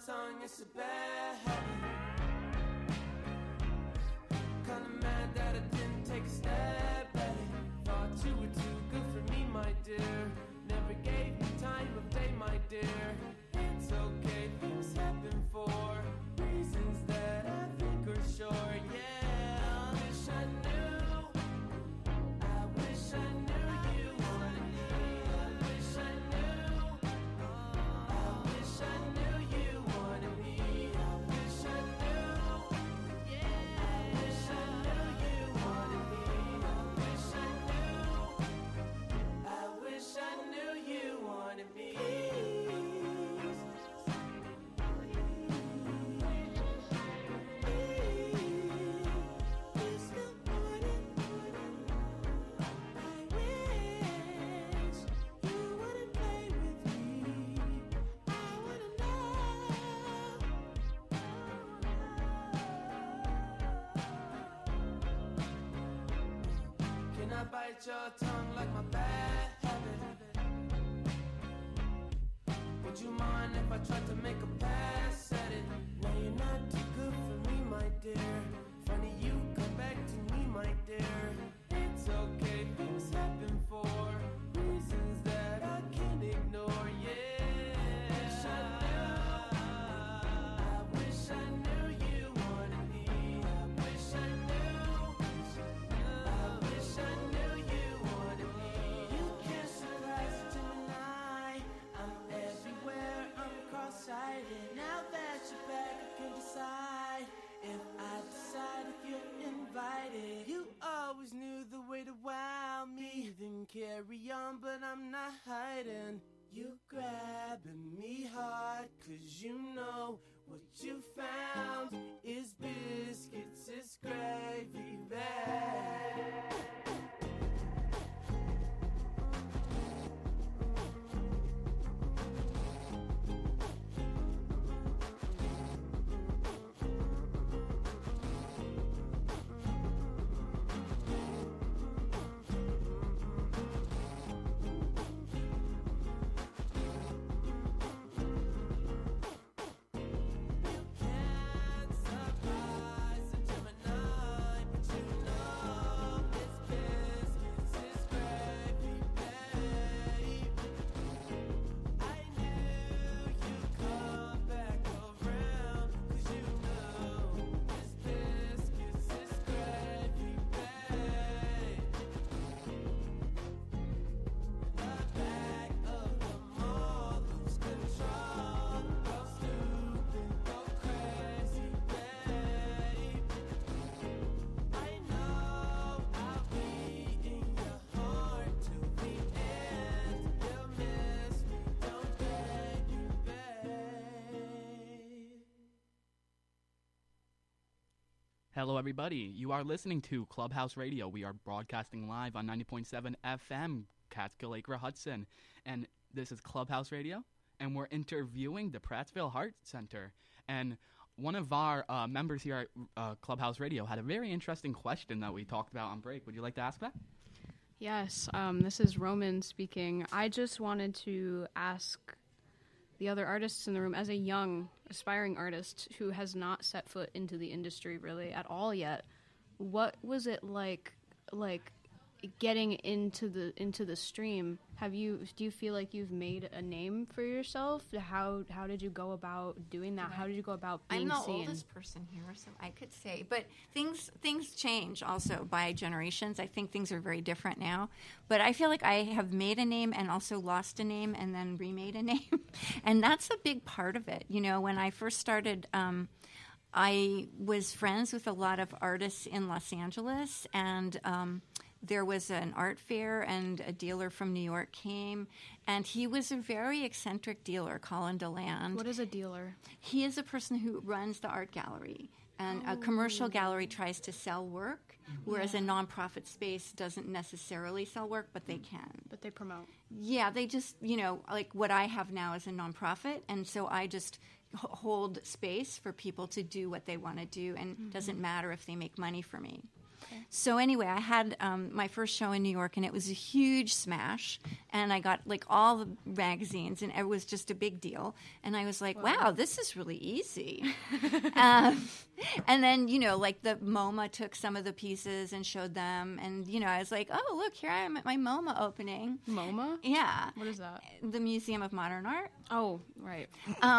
tongue, it's a bad habit. Kinda mad that I didn't take a stab at it. Thought you were too good for me, my dear. Never gave me time of day, my dear. It's okay, things happen for reasons that I think are sure. Yeah, I wish I knew. I wish I knew you wanted me. I wish I knew. I wish I knew you wanted me. I wish I knew. Yeah, I wish I knew you wanted me. I wish I knew. I wish I knew you wanted me. Can I bite your tongue like my bad habit? Would you mind if I tried to make a pass at it? Now you're not too good for me, my dear. Funny you come back to me, my dear. It's okay, things happen for reasons that I can't ignore. Yeah, I wish I knew you wanted me. I wish I knew. I wish I knew you wanted me. You can't surprise a Gemini. I'm everywhere, I'm cross-sighted. Now that you're back, I can decide if you're invited. You always knew the way to wow me. Then carry on, but I'm not hiding. You grabbing me hard, 'cause you know what you found is biscuits, is gravy bag. Hello, everybody. You are listening to Clubhouse Radio. We are broadcasting live on 90.7 FM, Catskill, Acre, Hudson. And this is Clubhouse Radio, and we're interviewing the Prattsville Heart Center. And one of our members here at Clubhouse Radio had a very interesting question that we talked about on break. Would you like to ask that? Yes, this is Roman speaking. I just wanted to ask the other artists in the room, as a young, aspiring artist who has not set foot into the industry really at all yet, what was it like getting into the stream? Do you feel like you've made a name for yourself? How did you go about doing that? How did you go about being I'm the seen? oldest person here, so I could say. But things change also by generations. I think things are very different now. But I feel like I have made a name and also lost a name and then remade a name. And that's a big part of it. You know, when I first started, I was friends with a lot of artists in Los Angeles, and there was an art fair, and a dealer from New York came, and he was a very eccentric dealer, Colin DeLand. What is a dealer? He is a person who runs the art gallery, and a commercial gallery tries to sell work, whereas a nonprofit space doesn't necessarily sell work, but they can. But they promote. Yeah, they just, like what I have now is a nonprofit, and so I just hold space for people to do what they want to do, and it doesn't matter if they make money for me. So anyway, I had my first show in New York, and it was a huge smash. And I got like all the magazines, and it was just a big deal. And I was like, wow, this is really easy. And then, you know, like the MoMA took some of the pieces and showed them. And, you know, I was like, oh, look, here I am at my MoMA opening. MoMA? Yeah. What is that? The Museum of Modern Art. Oh, right.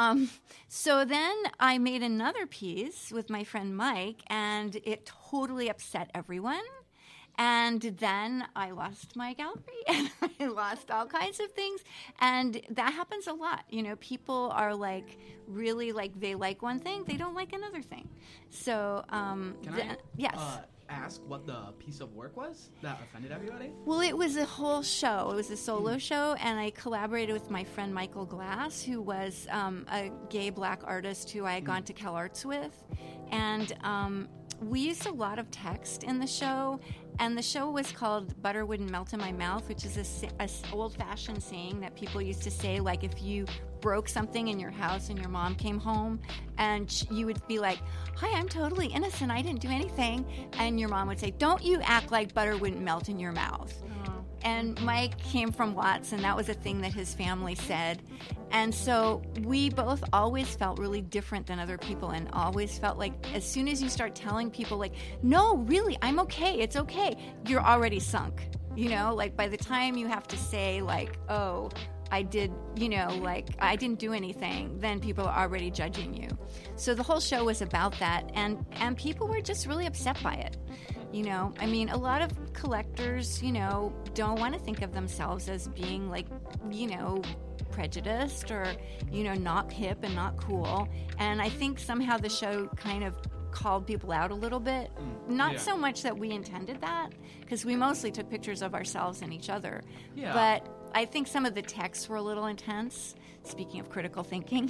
So then I made another piece with my friend Mike, and it totally upset everyone. And then I lost my gallery, and I lost all kinds of things. And that happens a lot. You know, people are like, really like, they like one thing, they don't like another thing. So, yes. Ask what the piece of work was that offended everybody? Well, it was a whole show. It was a solo show, and I collaborated with my friend Michael Glass, who was a gay black artist who I had gone to CalArts with. And we used a lot of text in the show, and the show was called Butter Wouldn't Melt in My Mouth, which is a old-fashioned saying that people used to say, like, if you broke something in your house and your mom came home, and you would be like, hi, I'm totally innocent, I didn't do anything, and your mom would say, don't you act like butter wouldn't melt in your mouth. And Mike came from Watts, and that was a thing that his family said. And so we both always felt really different than other people, and always felt like as soon as you start telling people, like, no, really, I'm okay, it's okay, you're already sunk. You know, like by the time you have to say, like, oh, I did, you know, like I didn't do anything, then people are already judging you. So the whole show was about that, and people were just really upset by it. You know, I mean, a lot of collectors, you know, don't want to think of themselves as being like, you know, prejudiced or, you know, not hip and not cool. And I think somehow the show kind of called people out a little bit. Not so much that we intended that, because we mostly took pictures of ourselves and each other. Yeah. But I think some of the texts were a little intense, speaking of critical thinking.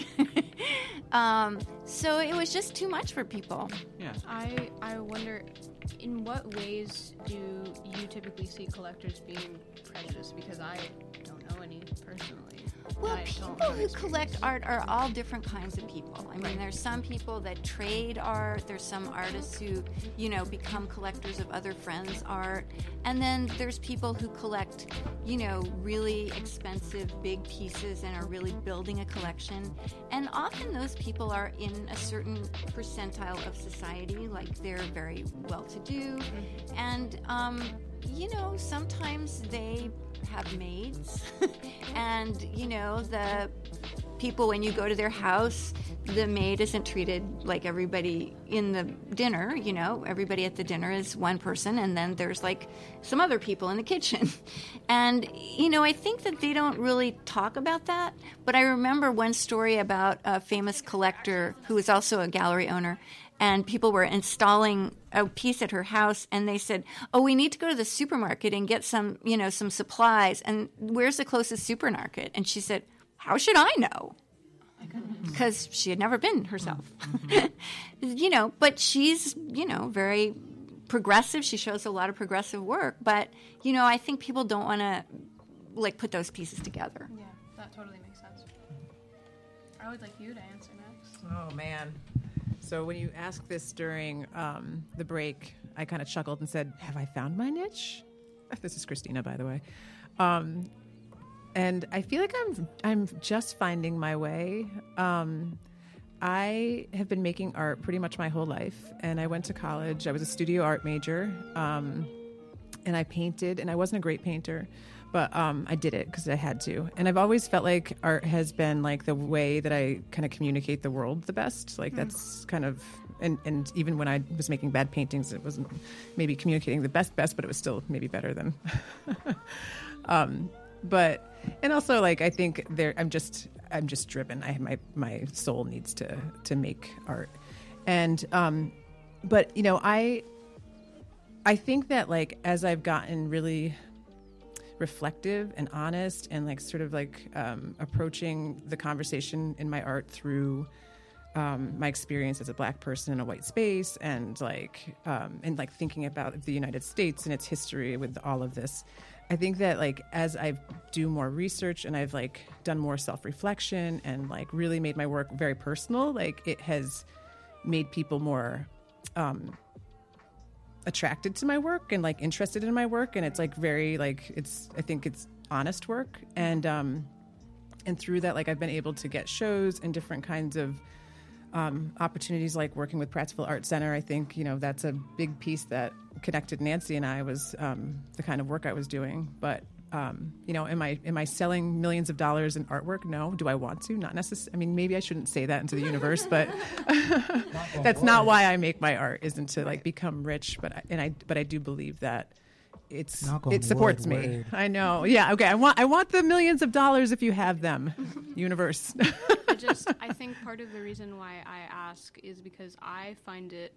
So it was just too much for people. Yeah. I wonder, in what ways do you typically see collectors being prejudiced? Because I don't know any personally. Well, people who collect art are all different kinds of people. I mean, there's some people that trade art. There's some artists who, you know, become collectors of other friends' art. And then there's people who collect, you know, really expensive, big pieces and are really building a collection. And often those people are in a certain percentile of society, like they're very well-to-do. And, you know, sometimes they have maids and, you know, the people, when you go to their house, the maid isn't treated like everybody in the dinner. You know, everybody at the dinner is one person, and then there's like some other people in the kitchen. And, you know, I think that they don't really talk about that. But I remember one story about a famous collector who was also a gallery owner, and people were installing a piece at her house, and they said, oh, we need to go to the supermarket and get some, you know, some supplies. And where's the closest supermarket? And she said, how should I know? Because she had never been herself. You know, but she's, you know, very progressive. She shows a lot of progressive work. But, you know, I think people don't want to, like, put those pieces together. Yeah, that totally makes sense. I would like you to answer next. Oh, man. So when you asked this during the break, I kind of chuckled and said, have I found my niche? This is Christina, by the way. And I feel like I'm just finding my way. I have been making art pretty much my whole life. And I went to college. I was a studio art major. And I painted, and I wasn't a great painter. But I did it because I had to. And I've always felt like art has been like the way that I kind of communicate the world the best. Like that's kind of, and even when I was making bad paintings, it wasn't maybe communicating the best, but it was still maybe better than. But, and also like, I think I'm just driven. My soul needs to make art. And, but you know, I think that like, as I've gotten really reflective and honest and like sort of like approaching the conversation in my art through my experience as a Black person in a white space and like thinking about the United States and its history with all of this. I think that like as I do more research and I've like done more self-reflection and like really made my work very personal, like it has made people more attracted to my work and like interested in my work, and it's like very like I think it's honest work, and through that, like I've been able to get shows and different kinds of opportunities, like working with Prattsville Art Center. I think that's a big piece that connected Nancy and I, was the kind of work I was doing. But am I selling millions of dollars in artwork? No. Do I want to? Not necessarily. I mean, maybe I shouldn't say that into the universe, but that's not why I make my art. Isn't to like become rich, but I do believe that it supports me. I know. Yeah. Okay. I want the millions of dollars if you have them, universe. I think part of the reason why I ask is because I find it.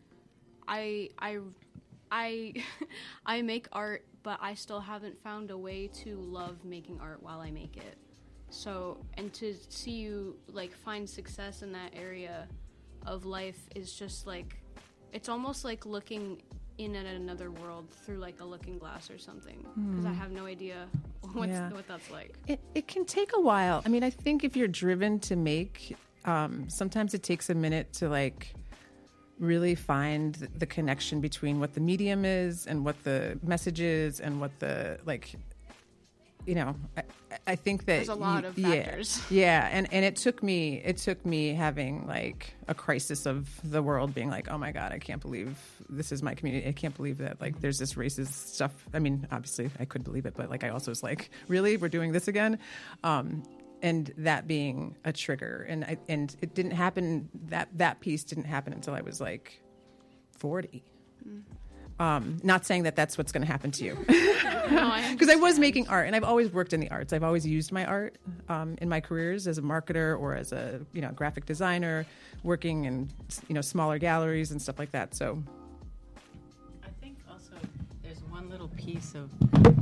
I make art, but I still haven't found a way to love making art while I make it. So, and to see you like find success in that area of life is just like, it's almost like looking in at another world through like a looking glass or something, because I have no idea what that's like. It can take a while. I mean, I think if you're driven to make, sometimes it takes a minute to like really find the connection between what the medium is and what the message is and what the like, I think that there's a lot of factors. Yeah. And it took me having like a crisis of the world, being like, oh my God, I can't believe this is my community. I can't believe that like there's this racist stuff. I mean, obviously I could believe it, but like I also was like, really, we're doing this again? And that being a trigger, and it didn't happen. That piece didn't happen until I was like 40. Not saying that that's what's going to happen to you, because I was making art, and I've always worked in the arts. I've always used my art in my careers as a marketer or as a graphic designer, working in smaller galleries and stuff like that. So I think also there's one little piece of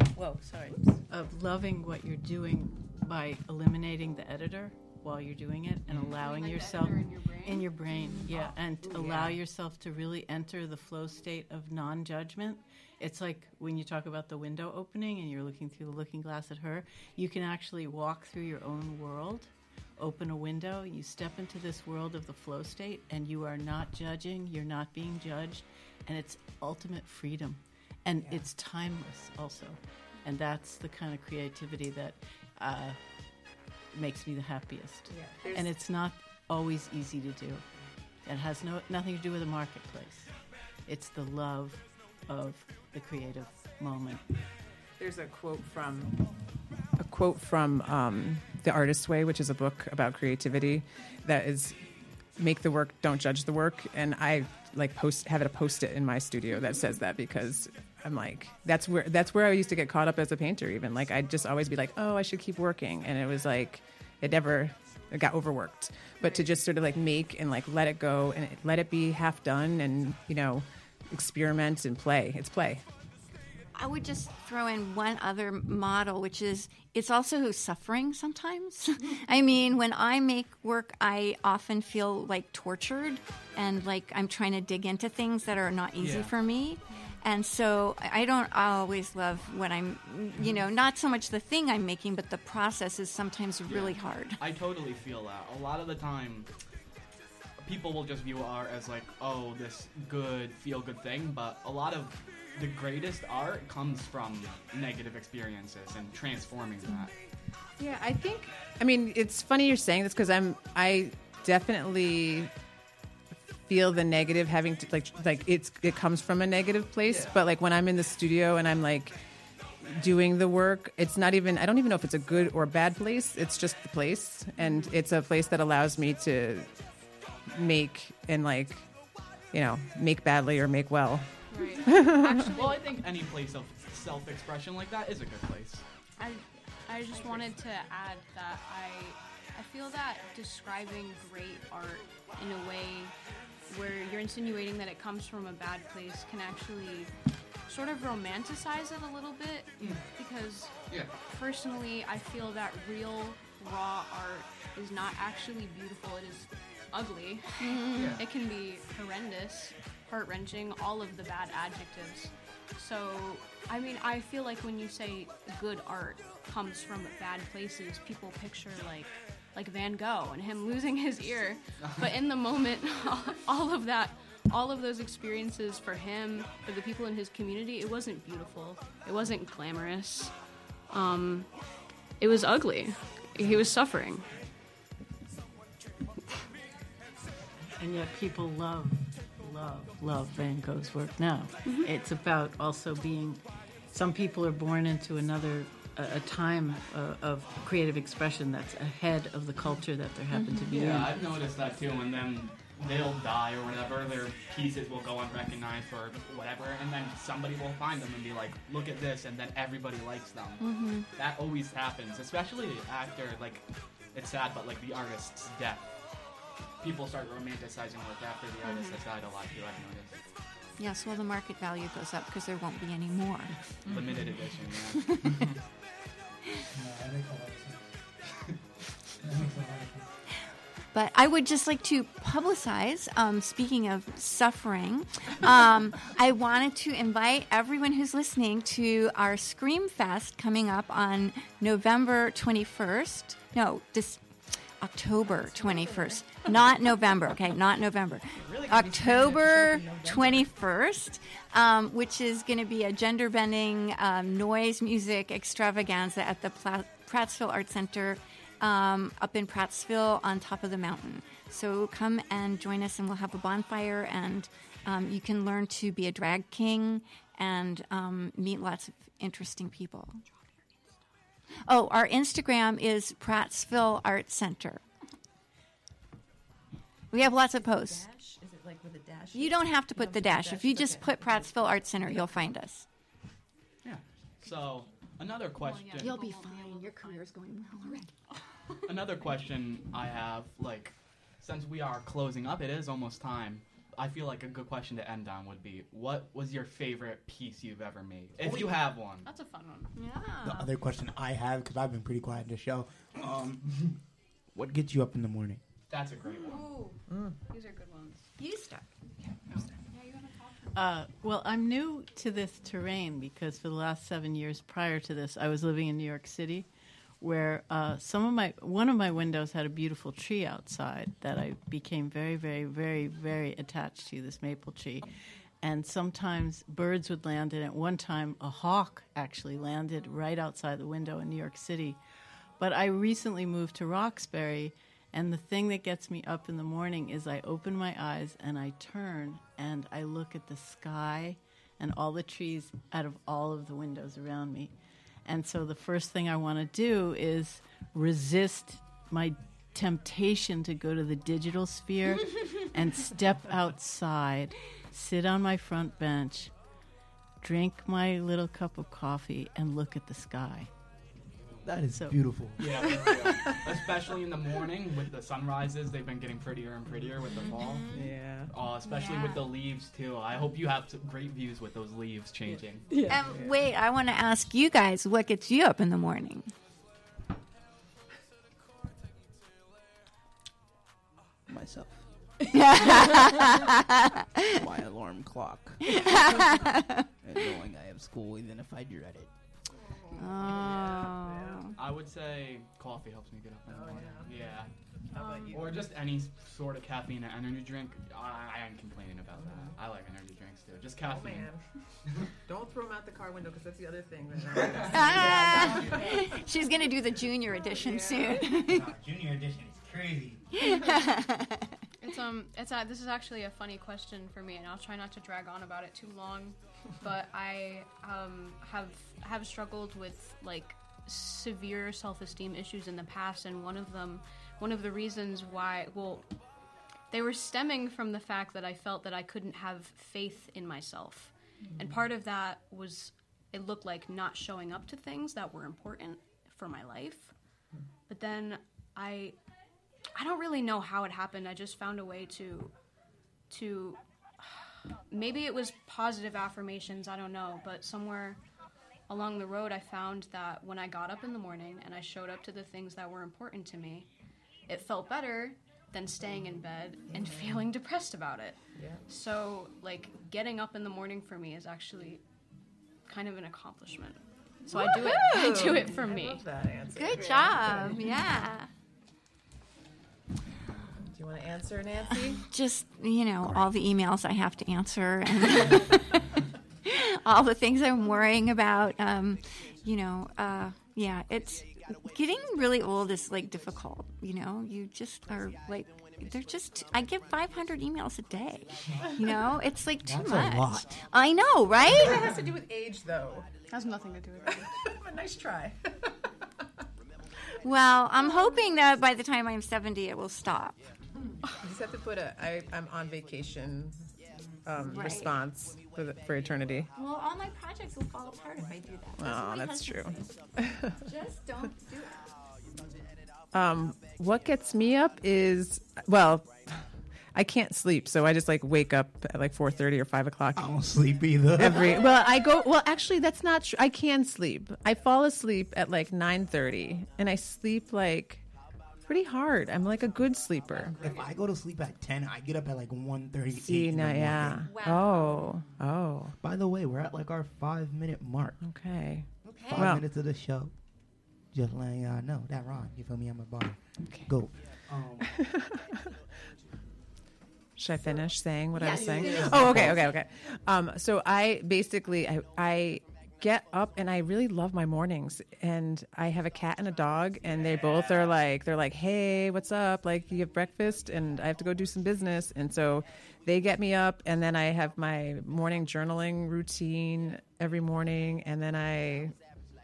loving what you're doing by eliminating the editor while you're doing it and allowing yourself in your brain, allow yourself to really enter the flow state of non-judgment. It's like when you talk about the window opening and you're looking through the looking glass at her, you can actually walk through your own world, open a window, you step into this world of the flow state, and you are not judging, you're not being judged, and it's ultimate freedom. And it's timeless also. And that's the kind of creativity that makes me the happiest. Yeah, and it's not always easy to do. It has nothing to do with the marketplace. It's the love of the creative moment. There's a quote from The Artist's Way, which is a book about creativity, that is, make the work, don't judge the work. And I like have it a post-it in my studio that says that, because I'm like, that's where I used to get caught up as a painter. Even like I'd just always be like, oh, I should keep working, and it was like it got overworked. But to just sort of like make and like let it go and let it be half done, and experiment and play. It's play. I would just throw in one other model, which is it's also suffering sometimes. I mean, when I make work, I often feel like tortured and like I'm trying to dig into things that are not easy for me. And so I don't always love what I'm, not so much the thing I'm making, but the process is sometimes really hard. I totally feel that. A lot of the time, people will just view art as like, oh, this good, feel-good thing, but a lot of the greatest art comes from negative experiences and transforming that. Yeah, I mean, it's funny you're saying this, because I definitely feel the negative having to like it comes from a negative place. But like when I'm in the studio and I'm like doing the work, it's not even, I don't even know if it's a good or bad place. It's just the place, and it's a place that allows me to make and like, make badly or make well. Right. Actually, well, I think any place of self-expression like that is a good place. I just wanted to add that I feel that describing great art in a way where you're insinuating that it comes from a bad place can actually sort of romanticize it a little bit, because personally I feel that real raw art is not actually beautiful. It is ugly. It can be horrendous, heart-wrenching, all of the bad adjectives. So, I mean, I feel like when you say good art comes from bad places, people picture like Van Gogh and him losing his ear. But in the moment, all of that all of those experiences for him, for the people in his community, it wasn't beautiful. It wasn't glamorous. It was ugly. He was suffering. And yet people love Van Gogh's work now. Mm-hmm. It's about also being, some people are born into a time of creative expression that's ahead of the culture that they happen to be in. Yeah, I've noticed that too, and then they'll die or whatever, their pieces will go unrecognized or whatever, and then somebody will find them and be like, look at this, and then everybody likes them. Mm-hmm. That always happens, especially after, like, it's sad, but like the artist's death. People start romanticizing work after the artist has died a lot too, I've noticed. Yes, well, the market value goes up because there won't be any more. Limited edition, yeah. That makes a lot of sense. But I would just like to publicize, speaking of suffering, I wanted to invite everyone who's listening to our Scream Fest coming up on November 21st. No, October 21st. Not November, okay? Not November. October 21st, which is going to be a gender-bending noise music extravaganza at the Prattsville Art Center up in Prattsville on top of the mountain. So come and join us, and we'll have a bonfire, and you can learn to be a drag king and meet lots of interesting people. Oh, our Instagram is Prattsville Art Center. We have lots of posts. Dash? Is it like with a dash? You don't have to put the dash. If you just put Prattsville Art Center, you'll find us. Yeah. So, another question. Well, yeah, you'll be fine. Your career's going well already. Another question I have, like, since we are closing up, it is almost time. I feel like a good question to end on would be, what was your favorite piece you've ever made? If you have one. That's a fun one. Yeah. The other question I have, because I've been pretty quiet in the show, what gets you up in the morning? That's a great one. Ooh. These are good ones. You start. Yeah, you want to talk? Well, I'm new to this terrain because for the last 7 years prior to this, I was living in New York City, where one of my windows had a beautiful tree outside that I became very, very, very, very attached to, this maple tree. And sometimes birds would land in it. One time, a hawk actually landed right outside the window in New York City. But I recently moved to Roxbury, and the thing that gets me up in the morning is I open my eyes and I turn and I look at the sky and all the trees out of all of the windows around me. And so the first thing I want to do is resist my temptation to go to the digital sphere and step outside, sit on my front bench, drink my little cup of coffee, and look at the sky. That is beautiful. Yeah, especially in the morning with the sunrises. They've been getting prettier and prettier with the fall. Yeah. Especially with the leaves, too. I hope you have some great views with those leaves changing. Yeah. Wait, I want to ask you guys, what gets you up in the morning? Myself. My alarm clock. And knowing I have school even if I dread it. Oh. I would say coffee helps me get up in the morning. Yeah. How about you? Or just any sort of caffeine and energy drink. I ain't complaining about that. I like energy drinks too. Just caffeine. Oh, man. Don't throw them out the car window because that's the other thing. She's going to do the junior edition soon. Junior edition is crazy. This is actually a funny question for me, and I'll try not to drag on about it too long. But I have struggled with like severe self-esteem issues in the past, and one of the reasons why, they were stemming from the fact that I felt that I couldn't have faith in myself, and part of that was it looked like not showing up to things that were important for my life. But then I don't really know how it happened. I just found a way to maybe it was positive affirmations, I don't know, but somewhere along the road I found that when I got up in the morning and I showed up to the things that were important to me, it felt better than staying in bed and feeling depressed about it. Yeah. So, like, getting up in the morning for me is actually kind of an accomplishment. So I do it for me. I love that answer. Good job. Yeah. you want to answer, Nancy? Just, all the emails I have to answer and all the things I'm worrying about. It's getting really old is like difficult. You just are like, I get 500 emails a day. It's like too much. A lot. I know, right? That has to do with age, though. Has nothing to do with it. A nice try. Well, I'm hoping that by the time I'm 70, it will stop. You just have to put I'm on vacation Right. response for eternity. Well, all my projects will fall apart if I do that. Oh, that's true. Just don't do it. What gets me up is, well, I can't sleep, so I just wake up at 4:30 or 5 o'clock. I don't sleep either. Actually, that's not true. I can sleep. I fall asleep at 9:30, and I sleep pretty hard. I'm a good sleeper. If I go to sleep at 10, I get up at 1:38. See, now, yeah. Wow. Oh. By the way, we're at our 5-minute mark. Okay. 5 minutes of the show. Just letting y'all know. That Ron, you feel me? I'm a bar. Okay. Go. Should I finish saying what I was Yes. saying? Yes. Oh, okay. So I basically, I get up and I really love my mornings. And I have a cat and a dog, and they both are they're like, hey, what's up? You have breakfast, and I have to go do some business. And so they get me up, and then I have my morning journaling routine every morning. And then I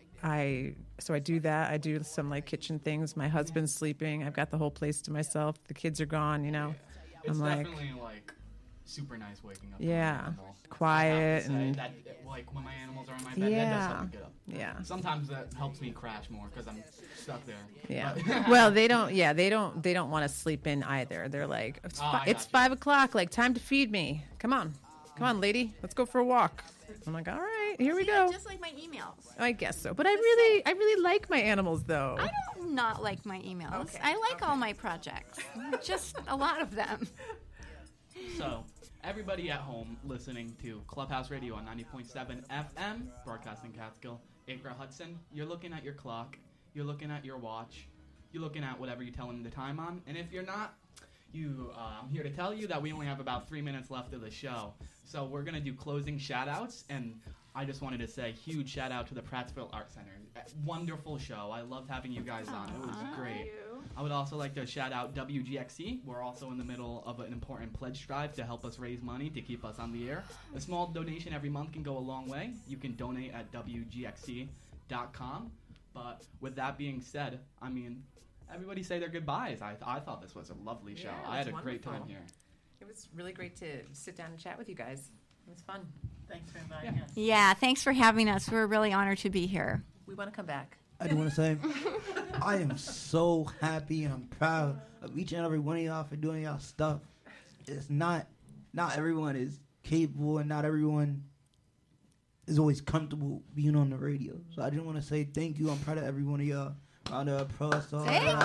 do that. I do some kitchen things. My husband's sleeping. I've got the whole place to myself. The kids are gone, It's I'm definitely super nice waking up. Yeah, to quiet and and that, when my animals are in my bed, that does help me get up. Yeah. Sometimes that helps me crash more because I'm stuck there. Yeah. But Well, they don't want to sleep in either. They're like, it's 5 o'clock. Time to feed me. Come on, lady, let's go for a walk. I'm like, all right, here we go. Just like my emails. I guess so, but I really like my animals though. I don't not like my emails. Okay. I like all my projects. Just a lot of them. So, everybody at home listening to Clubhouse Radio on 90.7 FM, broadcasting Catskill, Acre Hudson, you're looking at your clock, you're looking at your watch, you're looking at whatever you're telling the time on, and if you're not, I'm here to tell you that we only have about 3 minutes left of the show. So we're going to do closing shout-outs, and I just wanted to say huge shout-out to the Prattsville Art Center. Wonderful show. I loved having you guys on. It was great. I would also like to shout out WGXC. We're also in the middle of an important pledge drive to help us raise money to keep us on the air. A small donation every month can go a long way. You can donate at WGXC.com. But with that being said, everybody say their goodbyes. I thought this was a lovely show. Yeah, I had a it's great time wonderful. here. It was really great to sit down and chat with you guys. It was fun. Thanks for inviting us. Yeah, thanks for having us. We're really honored to be here. We want to come back. I do want to say, I am so happy and I'm proud of each and every one of y'all for doing y'all stuff. It's not everyone is capable and not everyone is always comfortable being on the radio. So I just want to say thank you. I'm proud of every one of y'all. Round of applause. Thank you.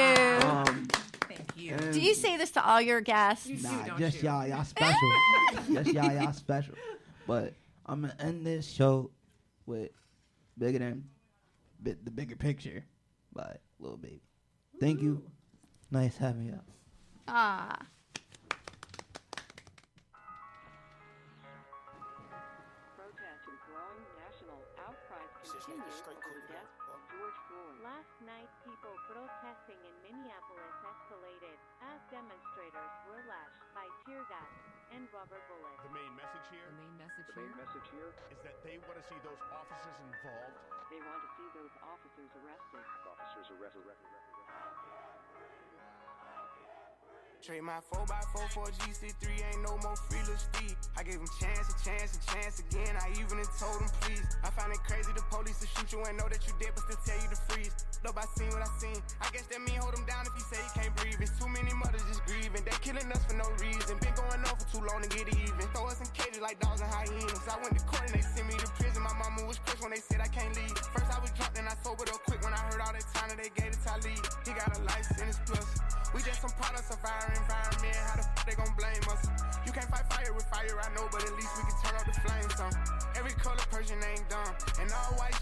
Thank you. Do you say this to all your guests? Nah, just y'all. Y'all special. Just y'all special. But I'm going to end this show with Bigger Than the Bigger Picture by Lil Baby. Thank you. Nice having y'all. Ah. Protest and growing national outcries continue over the death of George Floyd. Last night, people protesting in Minneapolis escalated as demonstrators were lashed by tear gas and rubber bullets. The main message here is that they want to see those officers involved. They want to see those officers arrested. Trade my 4x4 for a GC3, ain't no more free little Steve. I gave him chance again. I even told him please. I find it crazy the police will shoot you and know that you dead, but still tell you to freeze. Nope, I seen what I seen. I guess that mean hold him down if he say he can't breathe. It's too many mothers just grieving. They killing us for no reason. Been going on for too long to get even. Throw us in cages like dogs and hyenas. I went to court and they sent me to prison. My mama was crushed when they said I can't leave. First I was drunk, then I sobered up quick when I heard all that time that they gave to Talib. He got a life sentence plus. We just some products of our environment. How the f they gon' blame us? You can't fight fire with fire, I know, but at least we can turn up the flames some. Every color Persian ain't dumb, and all white